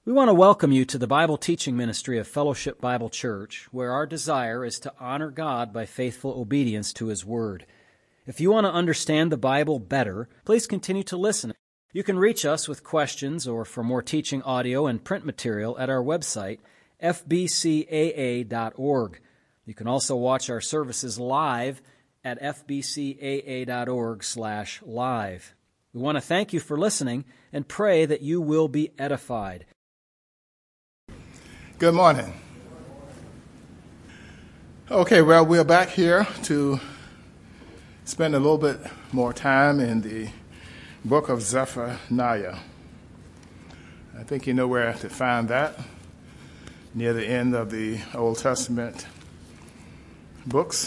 We want to welcome you to the Bible teaching ministry of Fellowship Bible Church, where our desire is to honor God by faithful obedience to His Word. If you want to understand the Bible better, please continue to listen. You can reach us with questions or for more teaching audio and print material at our website, fbcaa.org. You can also watch our services live at fbcaa.org/live. We want to thank you for listening and pray that you will be edified. Good morning. Okay, well, we're back here to spend a little bit more time in the book of Zephaniah. I think you know where to find that, near the end of the Old Testament books.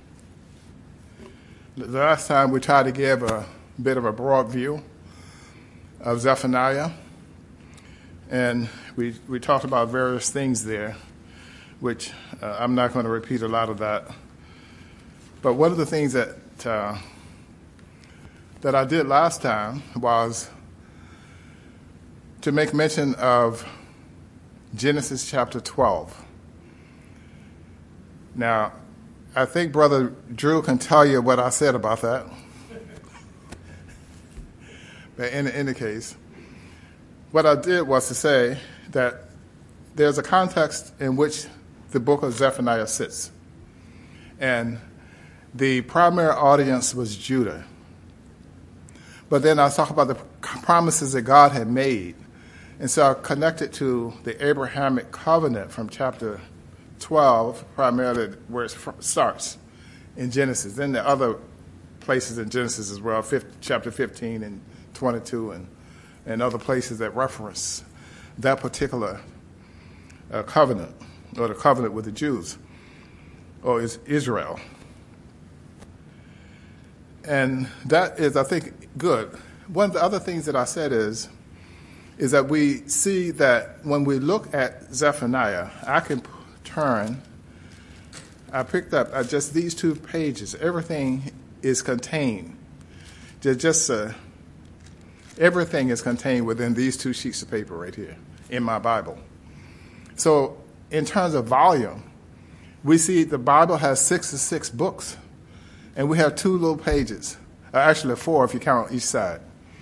The last time we tried to give a bit of a broad view of Zephaniah, and we talked about various things there, which I'm not going to repeat a lot of that. But one of the things that I did last time was to make mention of Genesis chapter 12. Now, I think Brother Drew can tell you what I said about that. But in any case, what I did was to say that there's a context in which the book of Zephaniah sits. And the primary audience was Judah. But then I talked about the promises that God had made. And so I connected to the Abrahamic covenant from chapter 12, primarily where it starts in Genesis. Then there are other places in Genesis as well, chapter 15 and 22 and other places that reference that particular covenant, or the covenant with the Jews, or is Israel. And that is, I think, good. One of the other things that I said is that we see that when we look at Zephaniah, I can I picked up just these 2 pages. Everything is contained. Everything is contained within these 2 sheets of paper right here in my Bible. So in terms of volume, we see the Bible has 66 books, and we have 2 little pages. Actually 4 if you count each side.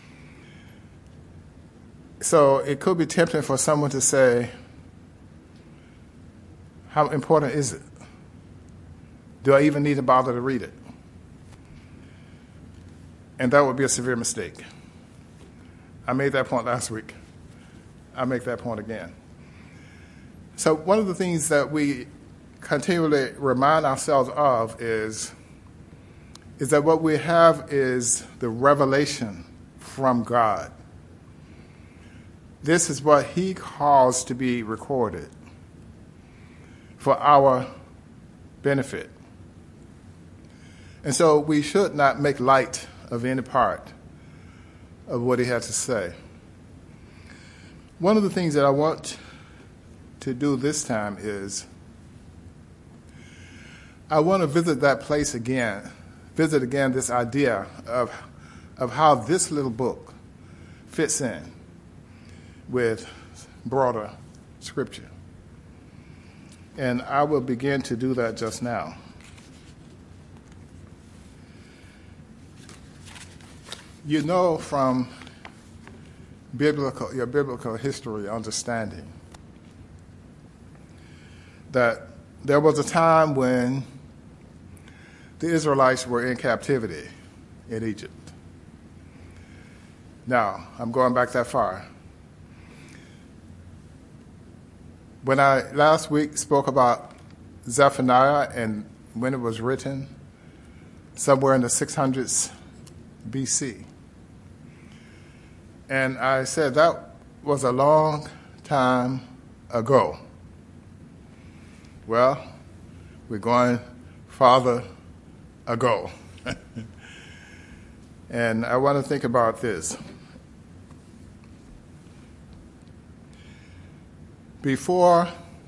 So it could be tempting for someone to say, how important is it? Do I even need to bother to read it? And that would be a severe mistake. I made that point last week. I make that point again. So one of the things that we continually remind ourselves of is that what we have is the revelation from God. This is what He calls to be recorded for our benefit. And so we should not make light of any part of what He had to say. One of the things that I want to do this time is I want to visit that place again, this idea of how this little book fits in with broader Scripture. And I will begin to do that just now. You know from your biblical history understanding that there was a time when the Israelites were in captivity in Egypt. Now, I'm going back that far. When I last week spoke about Zephaniah and when it was written, somewhere in the 600s BC. And I said that was a long time ago. Well, we're going farther ago. And I want to think about this. Before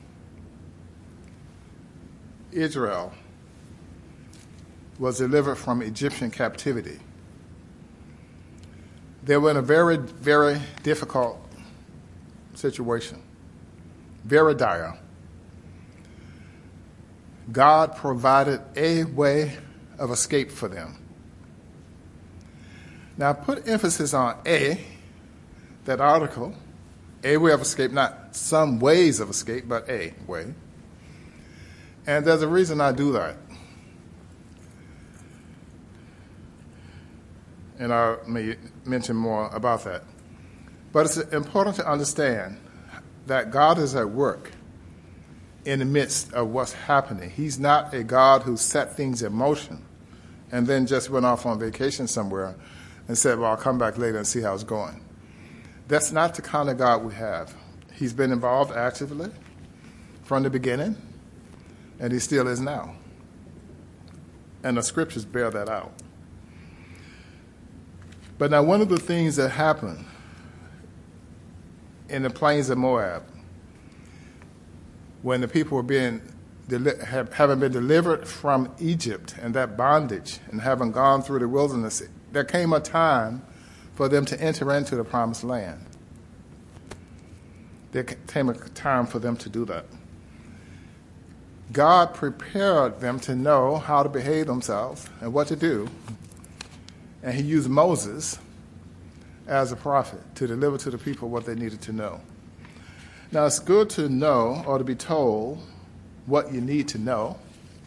Israel was delivered from Egyptian captivity, they were in a very, very difficult situation, very dire. God provided a way of escape for them. Now, put emphasis on A, that article, a way of escape, not some ways of escape, but a way. And there's a reason I do that. And I may mention more about that. But it's important to understand that God is at work in the midst of what's happening. He's not a God who set things in motion and then just went off on vacation somewhere and said, well, I'll come back later and see how it's going. That's not the kind of God we have. He's been involved actively from the beginning, and he still is now. And the scriptures bear that out. But now one of the things that happened in the plains of Moab, when the people were having been delivered from Egypt and that bondage and having gone through the wilderness, there came a time for them to enter into the promised land. There came a time for them to do that. God prepared them to know how to behave themselves and what to do. And he used Moses as a prophet to deliver to the people what they needed to know. Now, it's good to know or to be told what you need to know.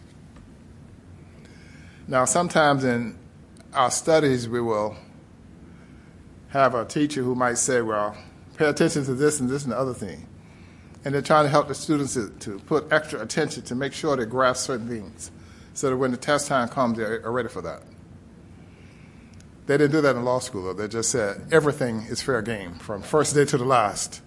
Now, sometimes in our studies, we will have a teacher who might say, well, pay attention to this and the other thing. And they're trying to help the students to put extra attention to make sure they grasp certain things so that when the test time comes, they're ready for that. They didn't do that in law school, though. They just said everything is fair game from first day to the last.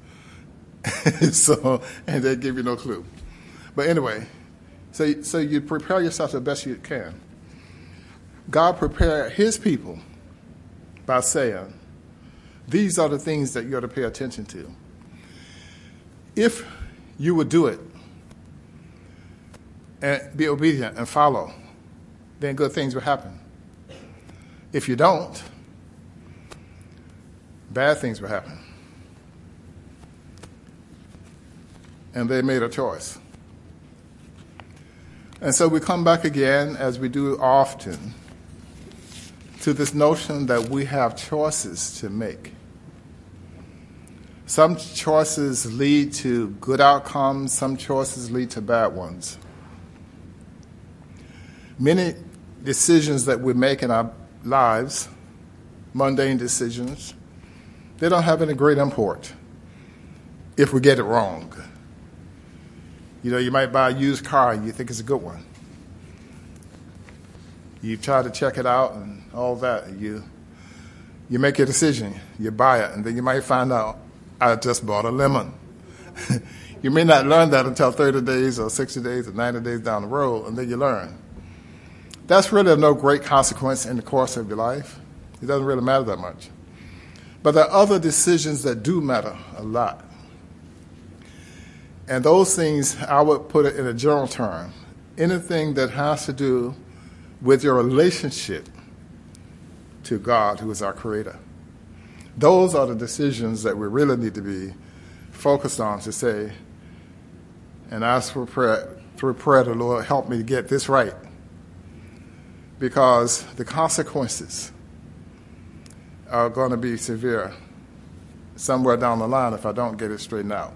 And they give you no clue. But anyway, so you prepare yourself the best you can. God prepared his people by saying, these are the things that you ought to pay attention to. If you would do it and be obedient and follow, then good things will happen. If you don't, bad things will happen. And they made a choice. And so we come back again, as we do often, to this notion that we have choices to make. Some choices lead to good outcomes, some choices lead to bad ones. Many decisions that we make in our lives, mundane decisions, they don't have any great import if we get it wrong. You know, you might buy a used car and you think it's a good one. You try to check it out and all that. You make your decision, you buy it, and then you might find out, I just bought a lemon. You may not learn that until 30 days or 60 days or 90 days down the road, and then you learn. That's really of no great consequence in the course of your life. It doesn't really matter that much. But there are other decisions that do matter a lot. And those things, I would put it in a general term. Anything that has to do with your relationship to God, who is our Creator. Those are the decisions that we really need to be focused on, to say and ask for prayer, through prayer, the Lord, help me to get this right. Because the consequences are going to be severe somewhere down the line if I don't get it straightened out.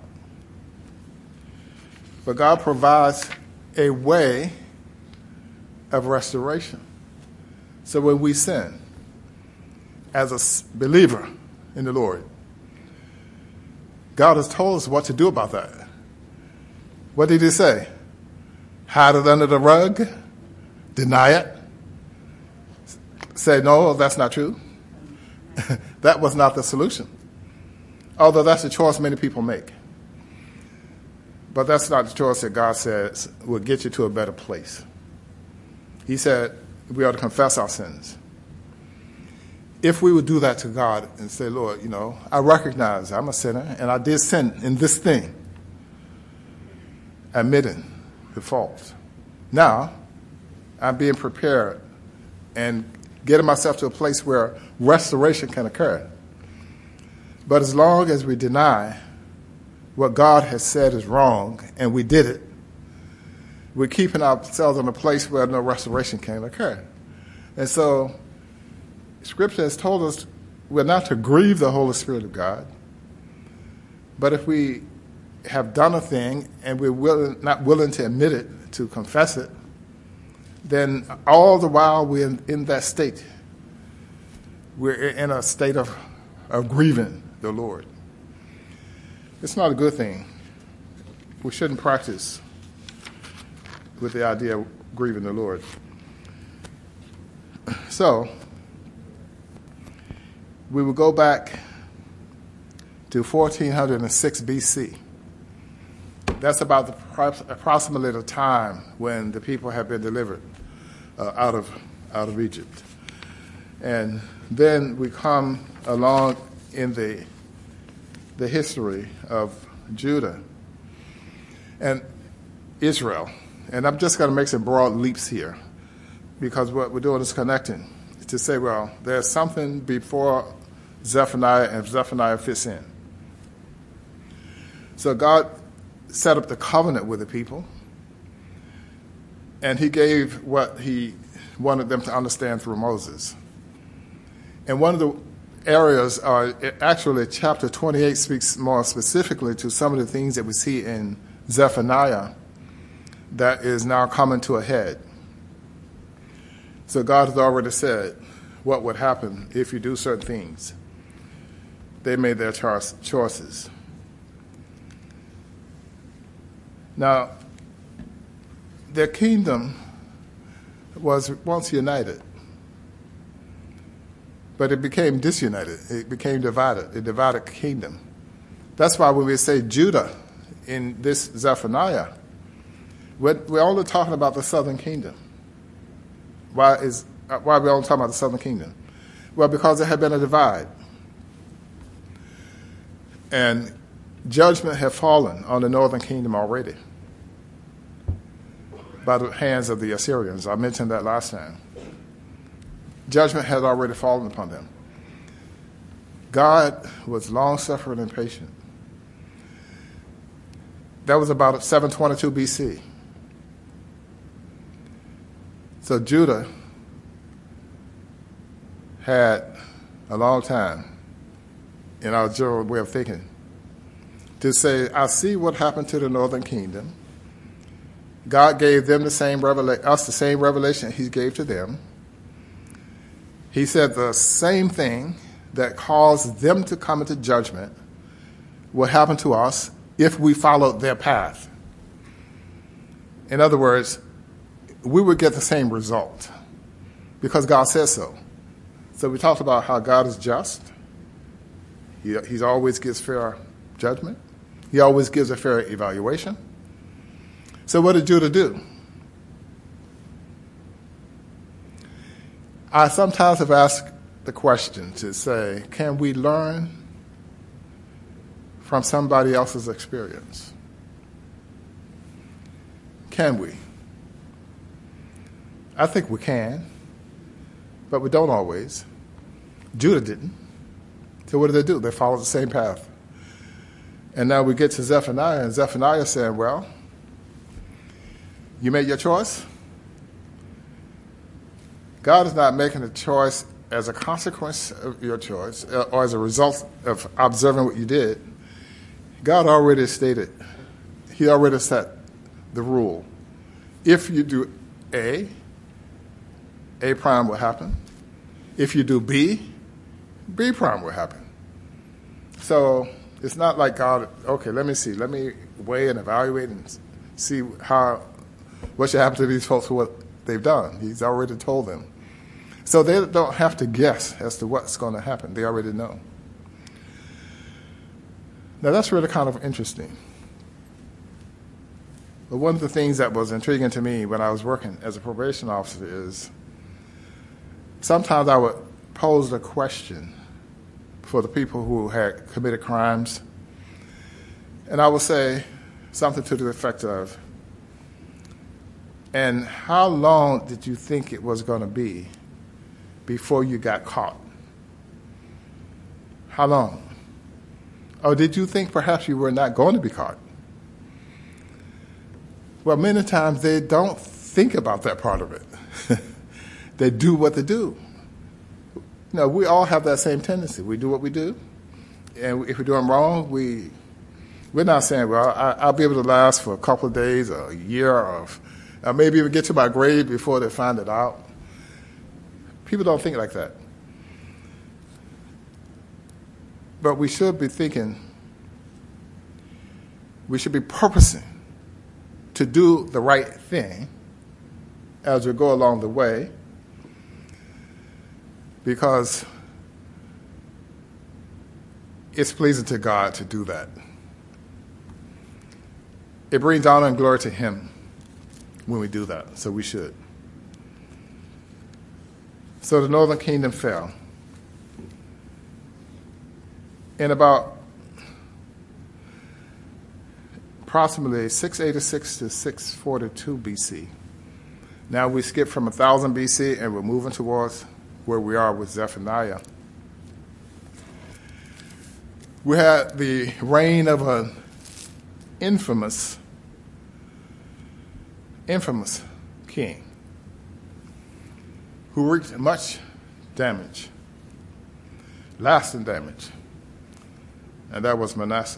But God provides a way of restoration. So when we sin, as a believer in the Lord, God has told us what to do about that. What did he say? Hide it under the rug? Deny it? Say, no, that's not true. That was not the solution. Although that's a choice many people make. But that's not the choice that God says will get you to a better place. He said we ought to confess our sins. If we would do that to God and say, Lord, you know, I recognize I'm a sinner and I did sin in this thing, admitting the fault. Now, I'm being prepared and getting myself to a place where restoration can occur. But as long as we deny what God has said is wrong and we did it, we're keeping ourselves in a place where no restoration can occur. And so Scripture has told us we're not to grieve the Holy Spirit of God, but if we have done a thing and we're not willing to admit it, to confess it, then all the while we're in that state. We're in a state of grieving the Lord. It's not a good thing. We shouldn't practice with the idea of grieving the Lord. So, we will go back to 1406 BC. That's about approximately the time when the people have been delivered out of Egypt. And then we come along in the history of Judah and Israel. And I'm just going to make some broad leaps here because what we're doing is connecting to say, well, there's something before Zephaniah and Zephaniah fits in. So God set up the covenant with the people, and he gave what he wanted them to understand through Moses. And one of the areas, actually chapter 28 speaks more specifically to some of the things that we see in Zephaniah that is now coming to a head. So God has already said what would happen if you do certain things. They made their choices. Now, their kingdom was once united, but it became disunited. It became divided, a divided kingdom. That's why when we say Judah in this Zephaniah, we're only talking about the southern kingdom. Why are we only talking about the southern kingdom? Well, because there had been a divide. And judgment had fallen on the northern kingdom already by the hands of the Assyrians. I mentioned that last time. Judgment had already fallen upon them. God was long-suffering and patient. That was about 722 BC. So Judah had a long time, in our general way of thinking, to say, I see what happened to the northern kingdom. God gave them us the same revelation he gave to them. He said the same thing that caused them to come into judgment will happen to us if we followed their path. In other words, we would get the same result because God says so. So we talked about how God is just. He always gives fair judgment. He always gives a fair evaluation. So what did Judah do? I sometimes have asked the question to say, can we learn from somebody else's experience? Can we? I think we can, but we don't always. Judah didn't. So what did they do? They followed the same path. And now we get to Zephaniah, and Zephaniah saying, well, you made your choice. God is not making a choice as a consequence of your choice or as a result of observing what you did. God already stated, he already set the rule. If you do A prime will happen. If you do B prime will happen. So it's not like God, okay, let me weigh and evaluate and see what should happen to these folks for what they've done. He's already told them. So they don't have to guess as to what's going to happen. They already know. Now that's really kind of interesting. But one of the things that was intriguing to me when I was working as a probation officer is sometimes I would pose the question for the people who had committed crimes, and I would say something to the effect of, and how long did you think it was going to be before you got caught? How long? Or did you think perhaps you were not going to be caught? Well, many times they don't think about that part of it. They do what they do. We all have that same tendency. We do what we do. And if we're doing wrong, we're not saying, well, I'll be able to last for a couple of days or a year or maybe even get to my grave before they find it out. People don't think like that. But we should be thinking, we should be purposing to do the right thing as we go along the way, because it's pleasing to God to do that. It brings honor and glory to Him when we do that, so we should. So the northern kingdom fell. In about approximately 686 to 642 BC. Now we skip from 1000 BC and we're moving towards where we are with Zephaniah. We had the reign of an infamous king who wreaked much damage, lasting damage, and that was Manasseh.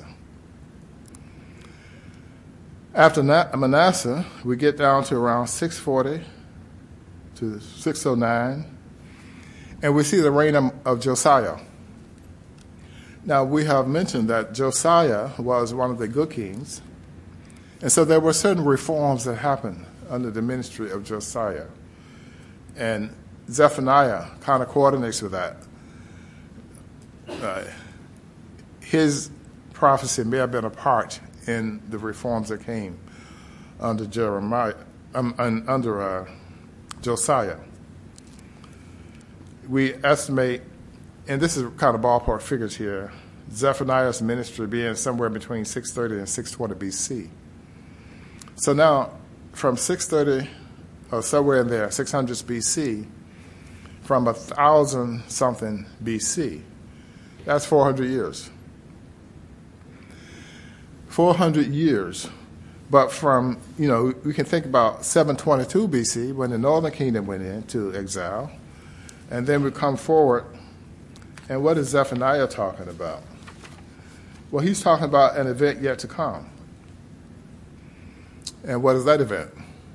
After Manasseh, we get down to around 640 to 609, and we see the reign of Josiah. Now, we have mentioned that Josiah was one of the good kings, and so there were certain reforms that happened under the ministry of Josiah. And Zephaniah kind of coordinates with that. His prophecy may have been a part in the reforms that came under Josiah. We estimate, and this is kind of ballpark figures here, Zephaniah's ministry being somewhere between 630 and 620 BC. So now, from 630, or somewhere in there, 600s BC, from 1000-something BC, that's 400 years. 400 years. But from, we can think about 722 BC, when the northern kingdom went into exile, and then we come forward, and what is Zephaniah talking about? Well, he's talking about an event yet to come. And what is that event?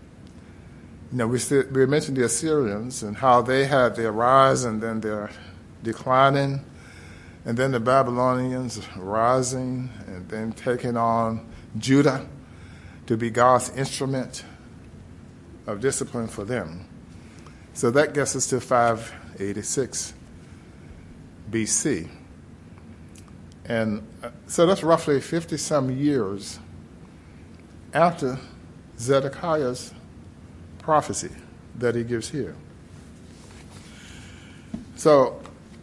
We mentioned the Assyrians and how they had their rise and then their declining, and then the Babylonians rising and then taking on Judah to be God's instrument of discipline for them. So that gets us to 586 BC. And so that's roughly 50-some years after Zedekiah's prophecy that he gives here. So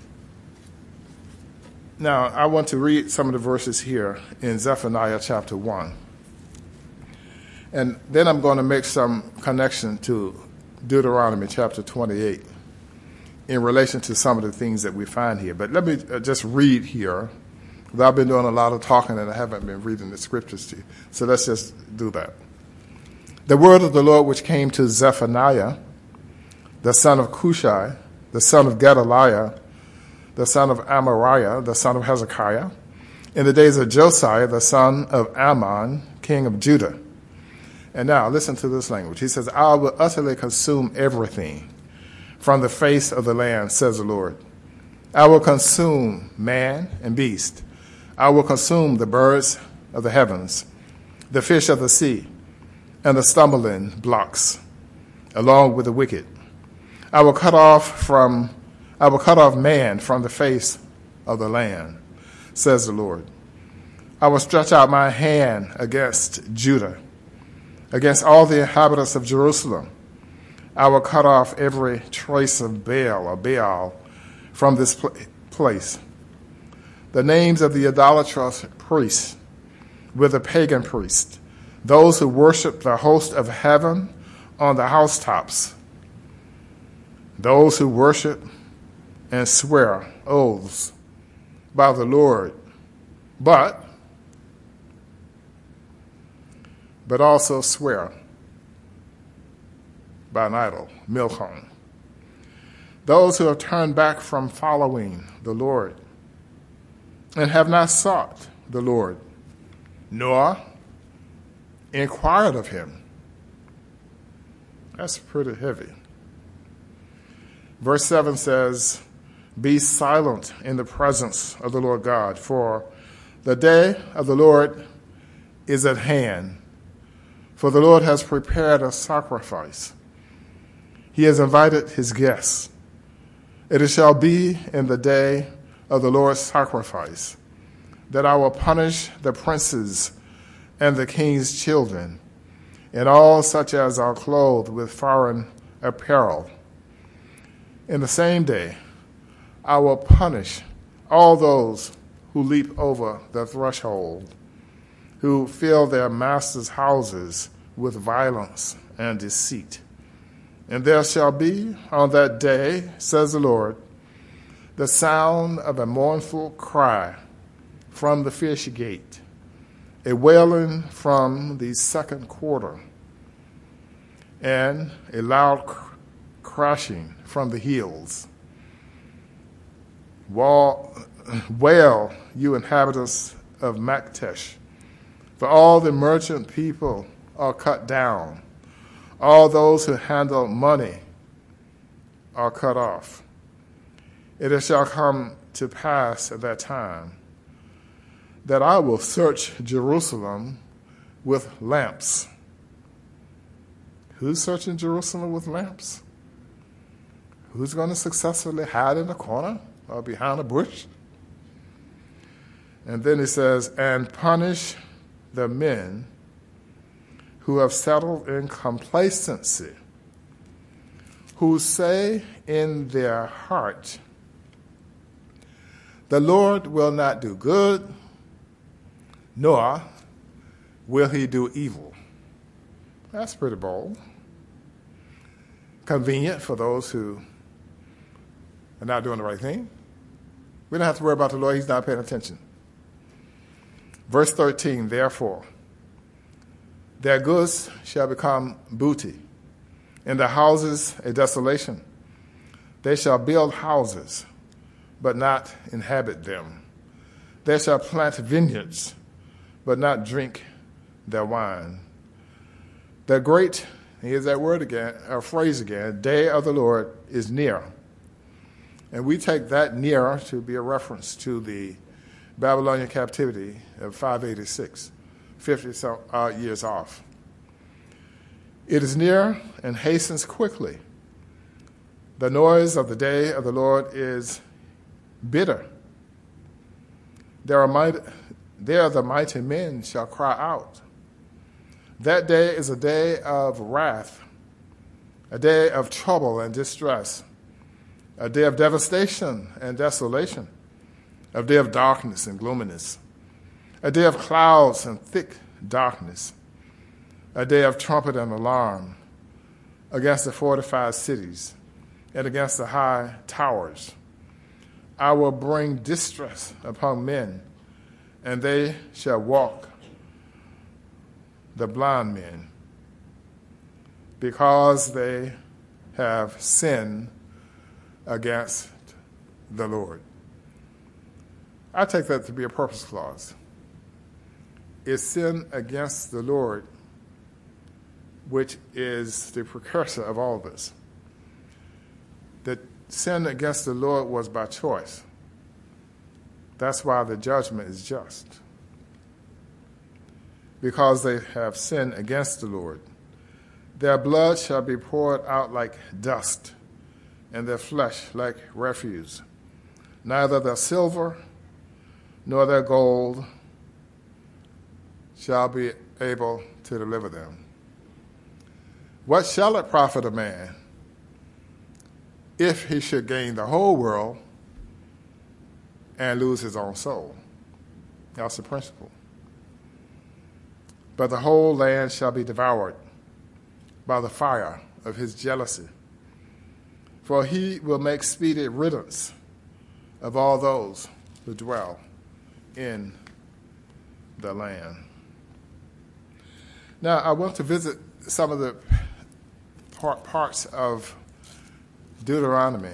now I want to read some of the verses here in Zephaniah chapter 1. And then I'm going to make some connection to Deuteronomy chapter 28 in relation to some of the things that we find here. But let me just read here. I've been doing a lot of talking and I haven't been reading the scriptures to you. So let's just do that. The word of the Lord which came to Zephaniah, the son of Cushai, the son of Gedaliah, the son of Amariah, the son of Hezekiah, in the days of Josiah, the son of Ammon, king of Judah. And now listen to this language. He says, I will utterly consume everything from the face of the land, says the Lord. I will consume man and beast. I will consume the birds of the heavens, the fish of the sea, and the stumbling blocks, along with the wicked. I will cut off man from the face of the land, says the Lord. I will stretch out my hand against Judah, against all the inhabitants of Jerusalem. I will cut off every trace of Baal from this place. The names of the idolatrous priests with the pagan priests, those who worship the host of heaven on the housetops, those who worship and swear oaths by the Lord but also swear by an idol, Milcom. Those who have turned back from following the Lord and have not sought the Lord, nor inquired of him. That's pretty heavy. Verse 7 says, "Be silent in the presence of the Lord God, for the day of the Lord is at hand. For the Lord has prepared a sacrifice. He has invited his guests. It shall be in the day of the Lord's sacrifice that I will punish the princes and the king's children, and all such as are clothed with foreign apparel. In the same day I will punish all those who leap over the threshold, who fill their masters' houses with violence and deceit. And there shall be on that day, says the Lord, the sound of a mournful cry from the fish gate, a wailing from the second quarter, and a loud crashing from the hills. Wail, you inhabitants of Maktesh, for all the merchant people are cut down. All those who handle money are cut off. It shall come to pass at that time that I will search Jerusalem with lamps." Who's searching Jerusalem with lamps? Who's going to successfully hide in a corner or behind a bush? And then he says, "And punish the men who have settled in complacency, who say in their heart, the Lord will not do good, nor will he do evil." That's pretty bold. Convenient for those who are not doing the right thing. We don't have to worry about the Lord. He's not paying attention. Verse 13, "Therefore, their goods shall become booty, and their houses a desolation. They shall build houses, but not inhabit them. They shall plant vineyards, but not drink their wine. The great," here's that word again, or phrase again, "day of the Lord is near." And we take that near to be a reference to the Babylonian captivity of 586, 50 years off. "It is near and hastens quickly. The noise of the day of the Lord is bitter. There the mighty men shall cry out. That day is a day of wrath, a day of trouble and distress, a day of devastation and desolation, a day of darkness and gloominess, a day of clouds and thick darkness, a day of trumpet and alarm against the fortified cities and against the high towers. I will bring distress upon men, and they shall walk the blind men, because they have sinned against the Lord." I take that to be a purpose clause. It's sin against the Lord, which is the precursor of all this. That sin against the Lord was by choice. That's why the judgment is just. Because they have sinned against the Lord. Their blood shall be poured out like dust, and their flesh like refuse. Neither their silver nor their gold shall be able to deliver them. What shall it profit a man if he should gain the whole world and lose his own soul? That's the principle. But the whole land shall be devoured by the fire of his jealousy. For he will make speedy riddance of all those who dwell in the land. Now, I want to visit some of the parts of Deuteronomy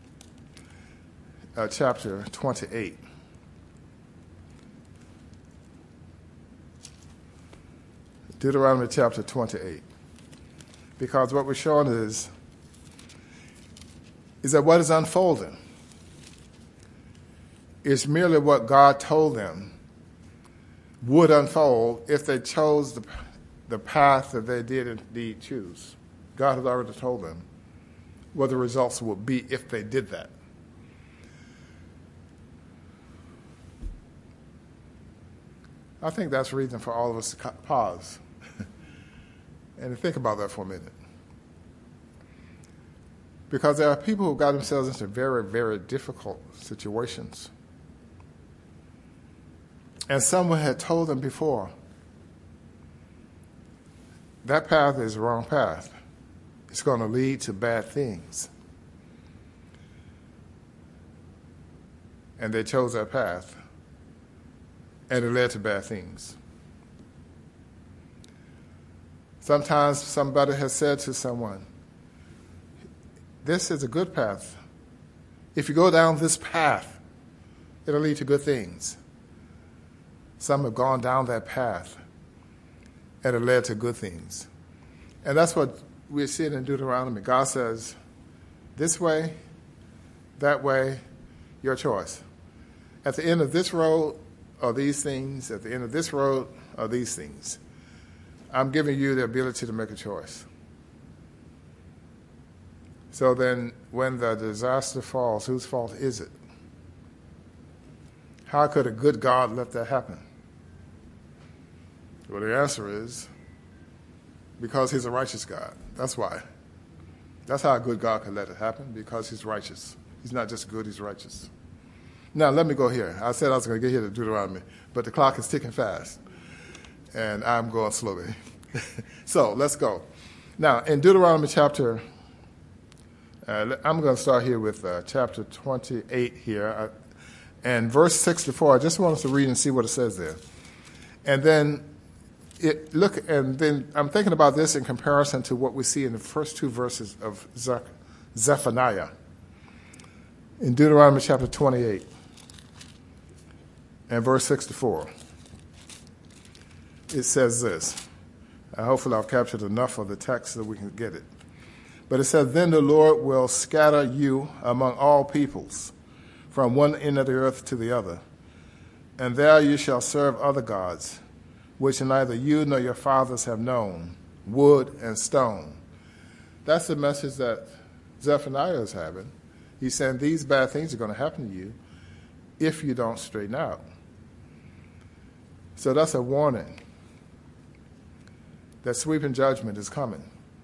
chapter 28. Deuteronomy chapter 28. Because what we're showing is that what is unfolding is merely what God told them would unfold if they chose the path that they did indeed choose. God had already told them what the results would be if they did that. I think that's reason for all of us to pause and think about that for a minute. Because there are people who got themselves into very, very difficult situations. And someone had told them before, that path is the wrong path. It's going to lead to bad things. And they chose that path, and it led to bad things. Sometimes somebody has said to someone, this is a good path. If you go down this path, it'll lead to good things. Some have gone down that path, and it led to good things. And that's what we're seeing in Deuteronomy. God says, this way, that way, your choice. At the end of this road are these things. At the end of this road are these things. I'm giving you the ability to make a choice. So then, when the disaster falls, whose fault is it? How could a good God let that happen? Well, the answer is because he's a righteous God. That's why. That's how a good God can let it happen, because he's righteous. He's not just good, he's righteous. Now, let me go here. I said I was going to get here to Deuteronomy, but the clock is ticking fast, and I'm going slowly. So, let's go. Now, in Deuteronomy chapter, I'm going to start here with chapter 28 here, and verse 64. I just want us to read and see what it says there. And then, I'm thinking about this in comparison to what we see in the first two verses of Zephaniah. In Deuteronomy chapter 28 and verse 64, it says this. Hopefully I've captured enough of the text so we can get it. But it says, then the Lord will scatter you among all peoples, from one end of the earth to the other. And there you shall serve other gods, which neither you nor your fathers have known, wood and stone. That's the message that Zephaniah is having. He's saying these bad things are going to happen to you if you don't straighten out. So that's a warning that sweeping judgment is coming.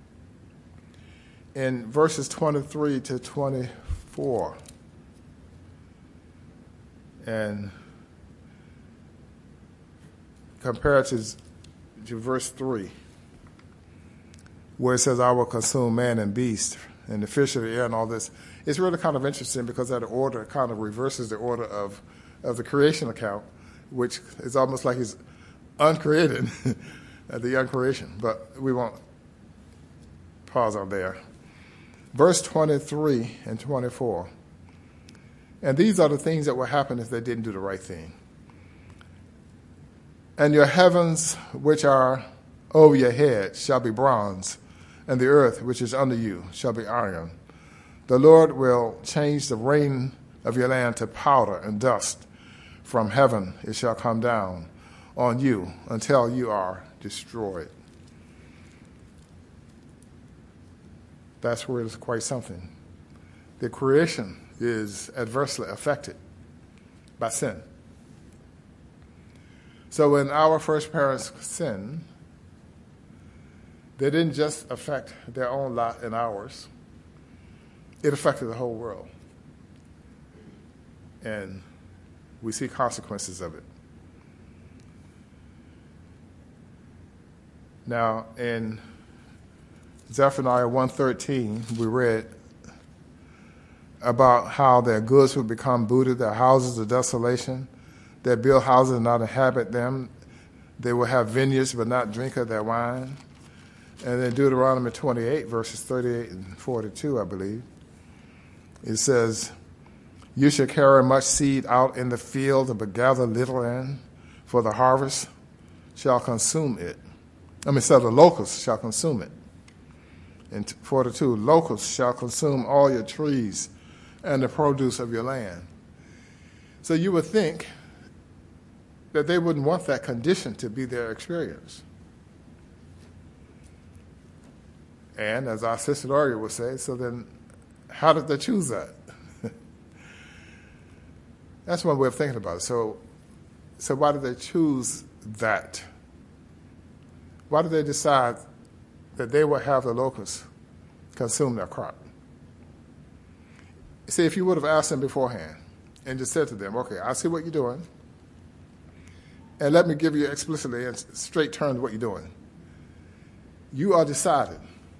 In verses 23 to 24, and compared to verse 3, where it says, I will consume man and beast and the fish of the air and all this, it's really kind of interesting because that order kind of reverses the order of the creation account, which is almost like he's uncreated, the uncreation. But we won't pause on there. Verse 23 and 24. And these are the things that will happen if they didn't do the right thing. And your heavens, which are over your head, shall be bronze, and the earth, which is under you, shall be iron. The Lord will change the rain of your land to powder and dust. From heaven it shall come down on you until you are destroyed. That's where it's quite something. The creation is adversely affected by sin. So when our first parents sinned, they didn't just affect their own lot and ours. It affected the whole world. And we see consequences of it. Now, in Zephaniah 1:13, we read about how their goods would become booted, their houses of desolation. They build houses and not inhabit them. They will have vineyards but not drink of their wine. And then Deuteronomy 28, verses 38 and 42, I believe, it says, you shall carry much seed out in the field, but gather little in, for the harvest shall consume it. So the locusts shall consume it. And 42, locusts shall consume all your trees and the produce of your land. So you would think that they wouldn't want that condition to be their experience. And as our sister Aurea would say, so then how did they choose that? That's one way of thinking about it. So why did they choose that? Why did they decide that they would have the locusts consume their crop? See, if you would have asked them beforehand and just said to them, okay, I see what you're doing, and let me give you explicitly in straight terms what you're doing. You are decided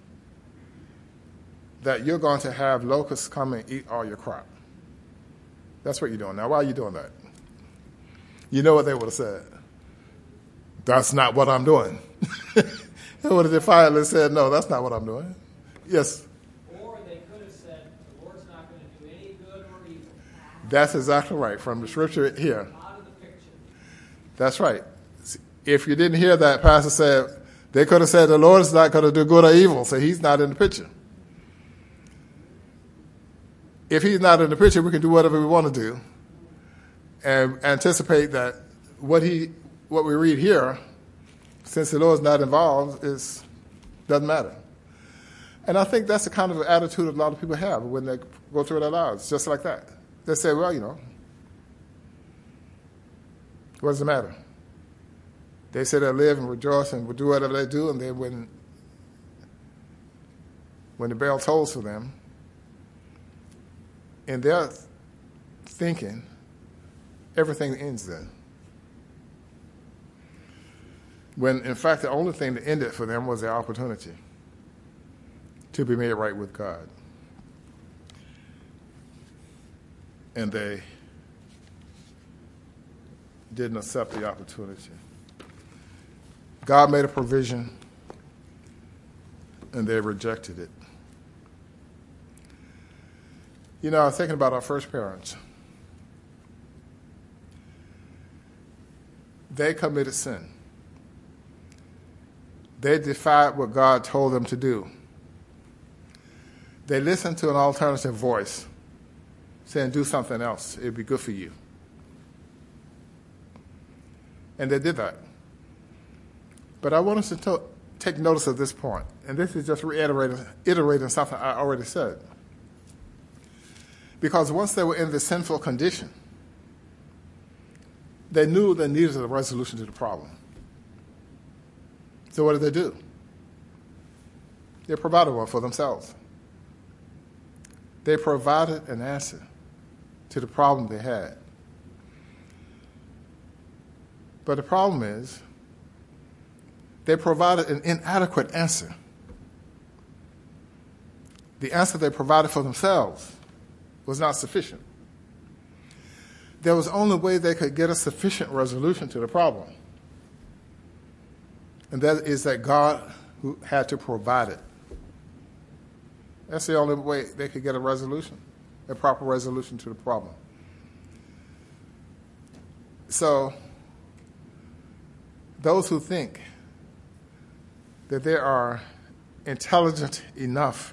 that you're going to have locusts come and eat all your crop. That's what you're doing. Now, why are you doing that? You know what they would have said? That's not what I'm doing. They would have defiantly said, no, that's not what I'm doing. Yes? Or they could have said, the Lord's not going to do any good or evil. That's exactly right, from the scripture here. Out of the picture. That's right. If you didn't hear that, Pastor said, they could have said the Lord's not going to do good or evil, so he's not in the picture. If he's not in the picture, we can do whatever we want to do and anticipate that what we read here, since the Lord's not involved, doesn't matter. And I think that's the kind of attitude a lot of people have when they go through their lives, just like that. They say, well, what does it matter? They say they'll live and rejoice and will do whatever they do, and then when the bell tolls for them, in their thinking, everything ends then. When, in fact, the only thing that ended for them was their opportunity to be made right with God. And they didn't accept the opportunity. God made a provision, and they rejected it. I was thinking about our first parents. They committed sin. They defied what God told them to do. They listened to an alternative voice saying, do something else. It'd be good for you. And they did that. But I want us to take notice of this point. And this is just reiterating something I already said. Because once they were in the sinful condition, they knew they needed a resolution to the problem. So what did they do? They provided one for themselves. They provided an answer to the problem they had. But the problem is, they provided an inadequate answer. The answer they provided for themselves was not sufficient. There was only way they could get a sufficient resolution to the problem. And that is that God who had to provide it. That's the only way they could get a resolution, a proper resolution to the problem. So, those who think that they are intelligent enough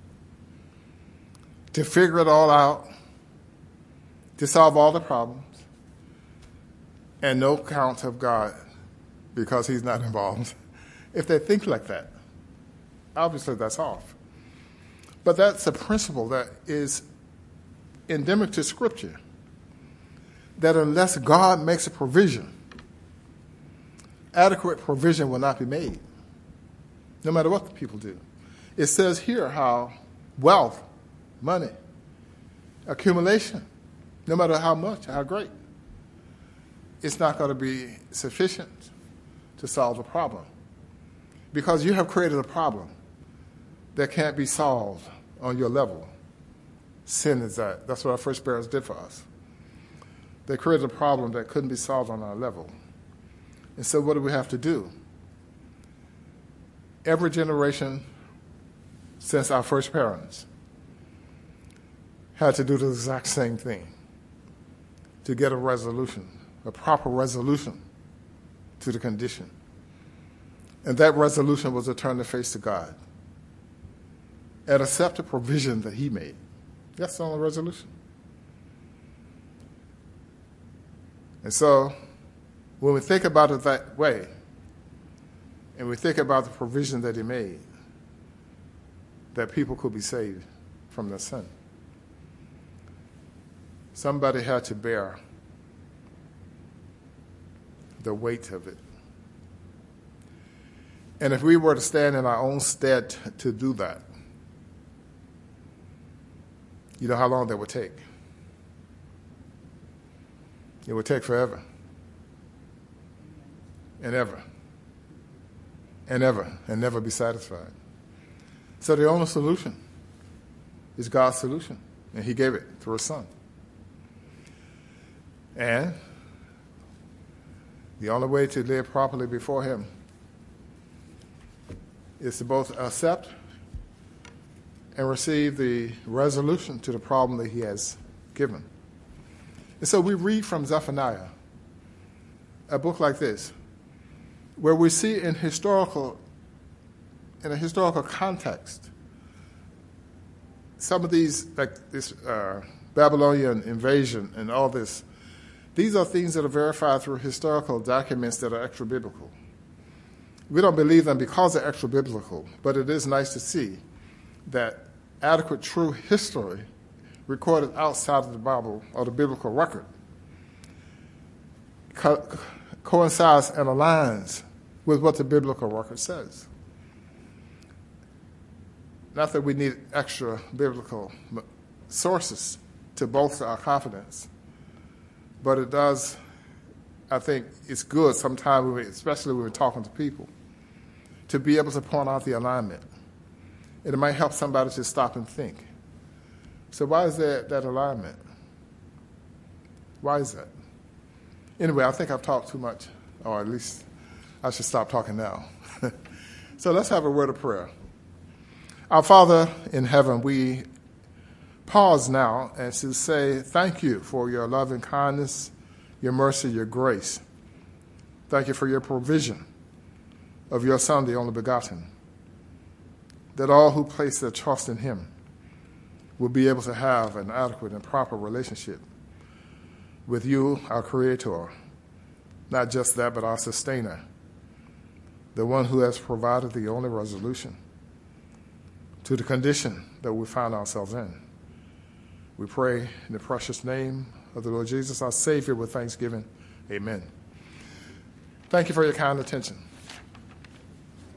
to figure it all out, to solve all the problems, and no count of God because he's not involved. If they think like that, obviously that's off. But that's a principle that is endemic to Scripture, that unless God makes a provision, adequate provision will not be made, no matter what the people do. It says here how wealth, money, accumulation, no matter how much, how great, it's not going to be sufficient to solve the problem. Because you have created a problem that can't be solved on your level. Sin is that. That's what our first parents did for us. They created a problem that couldn't be solved on our level. And so what do we have to do? Every generation since our first parents had to do the exact same thing to get a resolution, a proper resolution to the condition. And that resolution was to turn the face to God and accept the provision that he made. That's the only resolution. And so when we think about it that way, and we think about the provision that he made, that people could be saved from their sin, somebody had to bear the weight of it. And if we were to stand in our own stead to do that, you know how long that would take? It would take forever. And ever. And ever. And never be satisfied. So the only solution is God's solution. And he gave it through his son. And the only way to live properly before him is to both accept and receive the resolution to the problem that he has given. And so we read from Zephaniah, a book like this, where we see in a historical context, some of these, like this Babylonian invasion and all this, these are things that are verified through historical documents that are extra-biblical. We don't believe them because they're extra-biblical, but it is nice to see that adequate, true history recorded outside of the Bible or the biblical record coincides and aligns with what the biblical record says. Not that we need extra biblical sources to bolster our confidence, but it does, I think it's good sometimes, especially when we're talking to people, to be able to point out the alignment. And it might help somebody to stop and think. So why is there that alignment? Why is that? Anyway, I think I've talked too much, or at least I should stop talking now. So let's have a word of prayer. Our Father in heaven, we pause now and to say thank you for your loving kindness, your mercy, your grace. Thank you for your provision of your Son, the only begotten, that all who place their trust in him will be able to have an adequate and proper relationship with you, our Creator. Not just that, but our Sustainer, the one who has provided the only resolution to the condition that we find ourselves in. We pray in the precious name of the Lord Jesus, our Savior, with thanksgiving. Amen. Thank you for your kind attention.